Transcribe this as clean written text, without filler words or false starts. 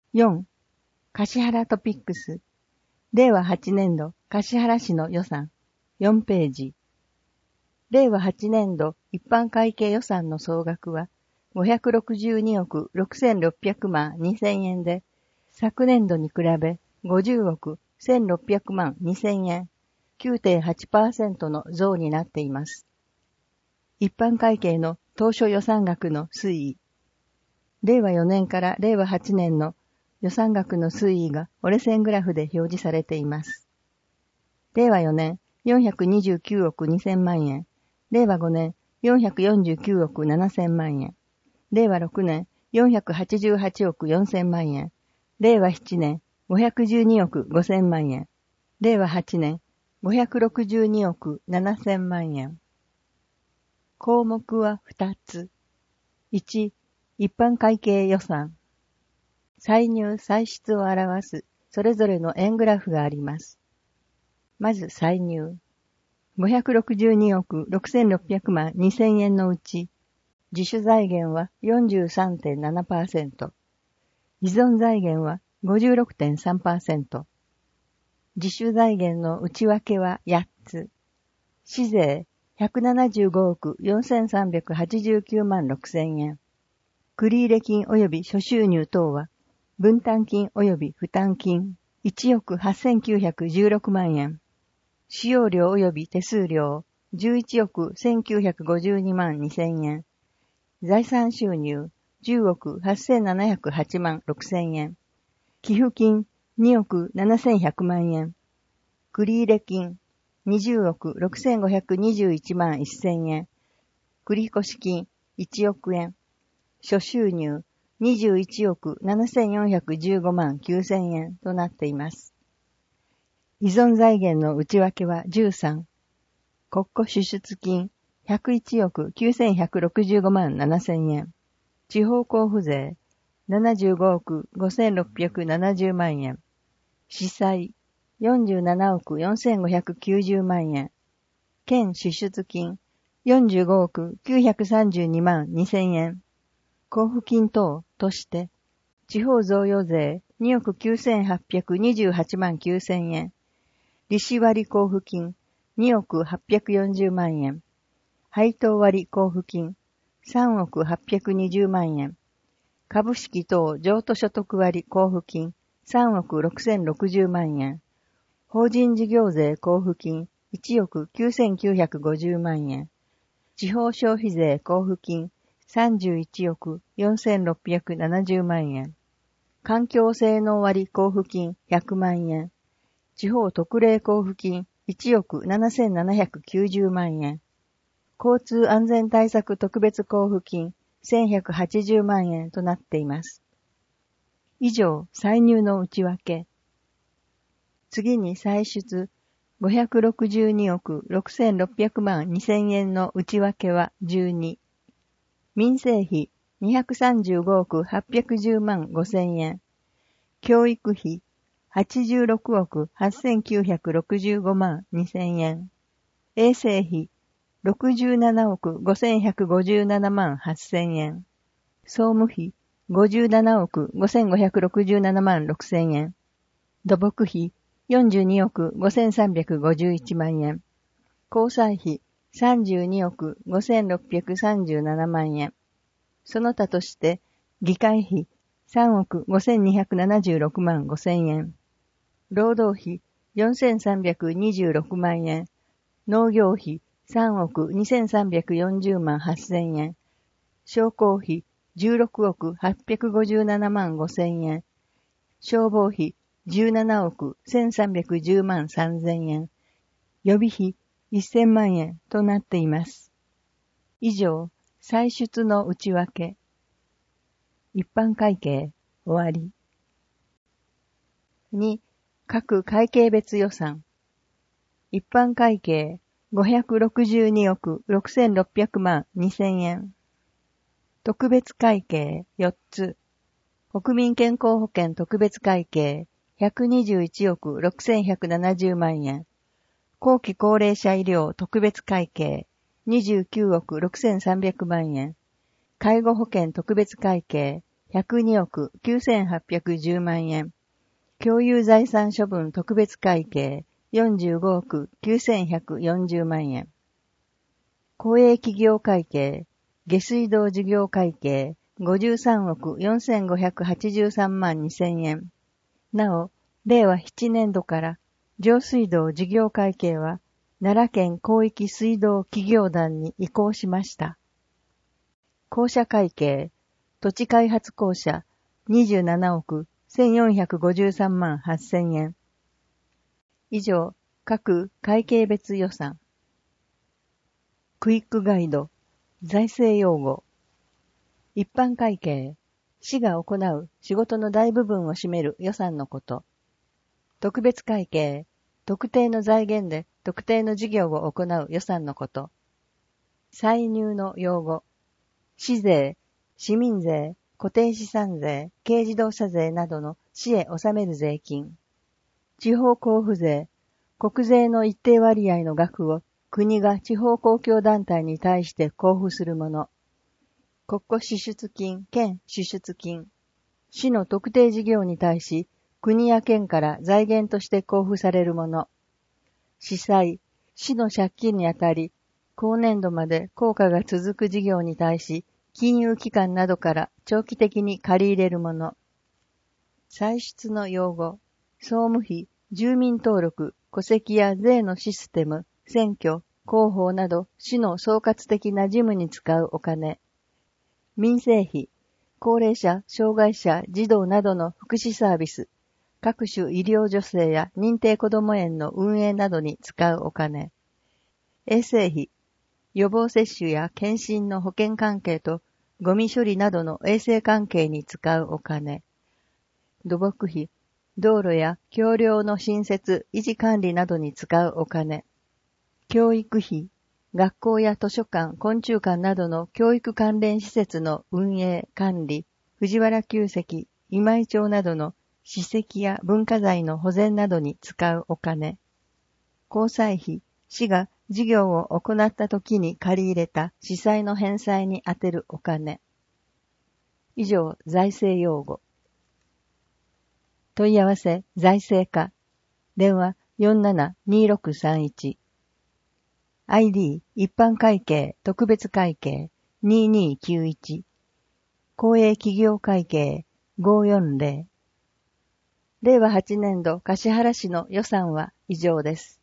4. 橿原トピックス。令和8年度橿原市の予算。4ページ。令和8年度一般会計予算の総額は562億6600万2000円で、昨年度に比べ50億1600万2000円、9.8% の増になっています。一般会計の当初予算額の推移。令和4年から令和8年の予算額の推移が折れ線グラフで表示されています。令和4年429億2000万円、令和5年449億7000万円、令和6年488億4000万円、令和7年512億5000万円、令和8年562億7000万円。項目は2つ。1、一般会計予算。歳入歳出を表すそれぞれの円グラフがあります。まず歳入。562億6600万2000円のうち、自主財源は 43.7%、依存財源は 56.3%、自主財源の内訳は8つ、市税175億4389万6000円、繰入金及び諸収入等は、分担金及び負担金1億8916万円、使用料及び手数料11億1952万2000円、財産収入10億8708万6000円、寄付金2億7100万円、繰入金20億6521万1000円、繰越金1億円、諸収入21億7415万9000円となっています。依存財源の内訳は13、国庫支出金101億9165万7000円、地方交付税75億5670万円、司債47億4590万円、県支出金45億932万2000円、交付金等として、地方贈与税2億9828万9000円、利子割交付金2億840万円、配当割交付金3億820万円、株式等譲渡所得割交付金3億6060万円、法人事業税交付金1億9950万円、地方消費税交付金31億4670万円、環境性能割交付金100万円、地方特例交付金1億7790万円、交通安全対策特別交付金1180万円となっています。以上、歳入の内訳。次に歳出562億6600万2000円の内訳は12。民生費235億810万5000円。教育費86億8965万2000円。衛生費67億5157万8000円。総務費57億5567万6000円。土木費42億5351万円。交際費32億5637万円。その他として、議会費3億5276万5000円。労働費4326万円。農業費3億2340万8000円。商工費16億857万5000円。消防費17億1310万3000円。予備費1000万円となっています。以上、歳出の内訳。一般会計、終わり。2、各会計別予算。一般会計、562億6600万2000円。特別会計、4つ。国民健康保険特別会計、121億6170万円。後期高齢者医療特別会計、29億6300万円。介護保険特別会計、 102億9810万円。共有財産処分特別会計45億9140万円。公営企業会計、下水道事業会計53億4583万2000円。なお、令和7年度から上水道事業会計は奈良県広域水道企業団に移行しました。公社会計、土地開発公社27億1453万8000円。以上、各会計別予算。クイックガイド、財政用語。一般会計、市が行う仕事の大部分を占める予算のこと。特別会計、特定の財源で特定の事業を行う予算のこと。歳入の用語。市税、市民税、固定資産税、軽自動車税などの市へ納める税金。地方交付税、国税の一定割合の額を国が地方公共団体に対して交付するもの。国庫支出金、県支出金。市の特定事業に対し、国や県から財源として交付されるもの。市債、市の借金にあたり、後年度まで効果が続く事業に対し、金融機関などから長期的に借り入れるもの。歳出の用語。総務費、住民登録、戸籍や税のシステム、選挙、広報など市の総括的な事務に使うお金。民生費、高齢者、障害者、児童などの福祉サービス、各種医療助成や認定こども園の運営などに使うお金。衛生費、予防接種や検診の保険関係とゴミ処理などの衛生関係に使うお金。土木費、道路や橋梁の新設、維持管理などに使うお金。教育費、学校や図書館、昆虫館などの教育関連施設の運営、管理、藤原旧跡、今井町などの史跡や文化財の保全などに使うお金。公債費、市が事業を行った時に借り入れた市債の返済に充てるお金。以上、財政用語。問い合わせ、財政課。電話472631。ID、一般会計、特別会計2291。公営企業会計540。令和8年度橿原市の予算は以上です。